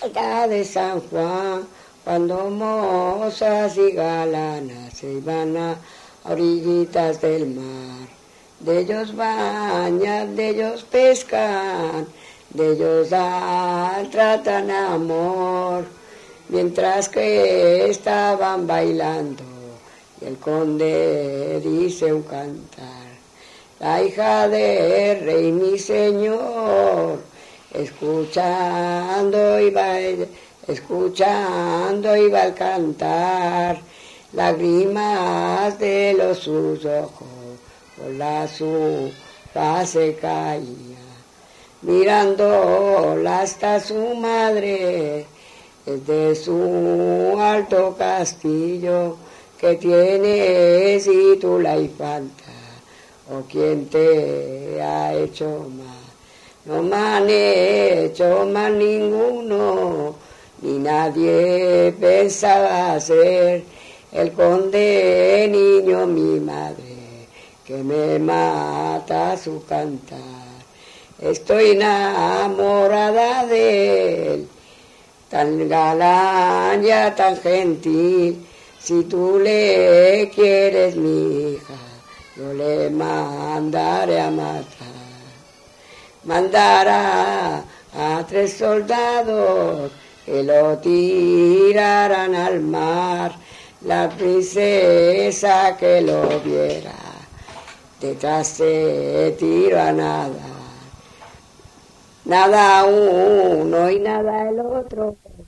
Alta de San Juan, cuando mozas y galanas se iban a orillitas del mar. De ellos bañan, de ellos pescan, de ellos tratan amor, mientras que estaban bailando, y el conde dice un cantar: la hija del rey mi señor, escuchando iba al cantar, lágrimas de los sus ojos por la su faz caía, mirándola hasta su madre desde su alto castillo, que tienes y tú la infanta, o quién te ha hecho mal. No me han hecho mal ninguno, ni nadie pensaba ser el conde niño mi madre, que me mata su cantar. Estoy enamorada de él, tan galán ya tan gentil. Si tú le quieres, mi hija, yo le mandaré a matar. Mandará a 3 soldados que lo tirarán al mar. La princesa que lo viera, detrás se tiró a nada. Nada uno y nada el otro,